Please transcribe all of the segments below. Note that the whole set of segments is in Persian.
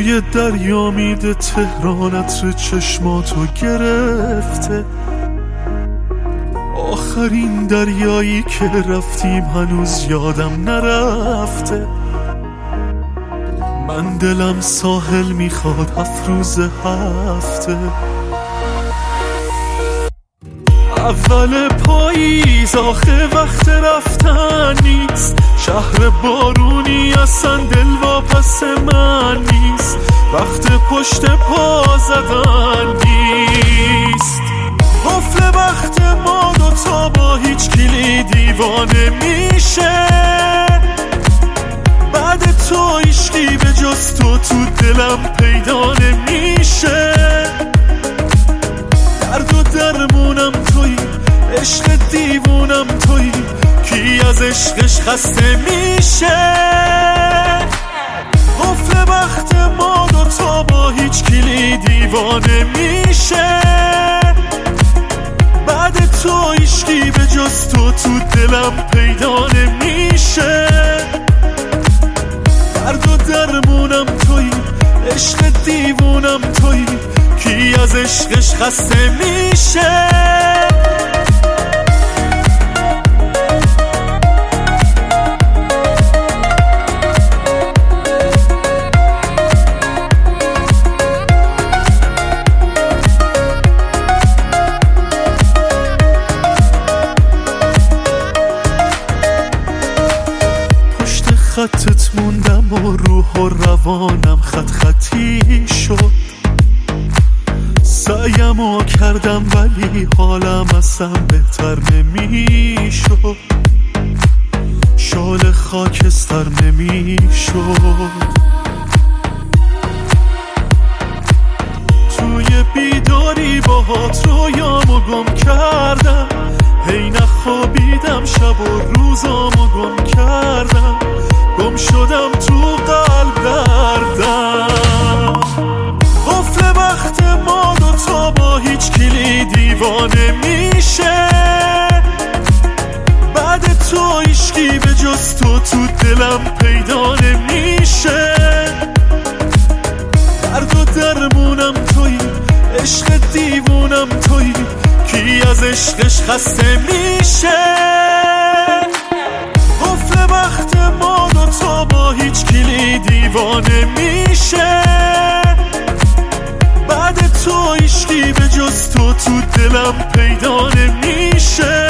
توی دریا میده تهران عطر چشماتو گرفته. آخرین دریایی که رفتیم هنوز یادم نرفته. من دلم ساحل میخواد 7 روز هفته. اول پاییز آخه وقت رفتن نیست. شهر بارونی اصلا دلواپس من نیست. وقت پشت پا زدن نیست. قفل وقت ما دوتا با هیچ کلی دیوانه میشه. بعد تو عشقی به جز تو دلم پیدا نمیشه. درد و درمونم تویی، عشق دیوونم تویی، کی از عشقش خسته میشه. قفل وقت ما دوتا با هیچ کلی دیوانه میشه. بعد تو عشقی به جز تو دلم پیدا نمیشه. درد و درمونم تویی، عشق دیوونم تویی، کی از عشقش خسته میشه. پشت خطت موندم و روح و روانم خط خطی شد. سعیمو کردم ولی حالم اصلا بهتر نمیشد. شال خاکستر نمیشد. توی بیداری باهات رویامو گم کردم. هی نخوابیدم شب و روزامو گم کردم. گم شدم تو قلب دردم. قفل وقت ما دوتا با هیچ کلی دیوانه میشه. بعد تو عشقی به جز تو دلم پیدا نمیشه. درد و درمونم تویی، عشق دیوونم تویی، کی از عشقش خسته میشه. قفل وقت ما دوتا با هیچ کلی دیوانه میشه. بعد تو عشقی به جز تو دلم پیدا نمیشه.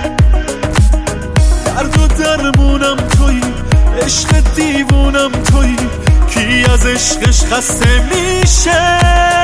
درد و درمونم تویی، عشق دیوونم تویی، کی از عشقش خسته میشه.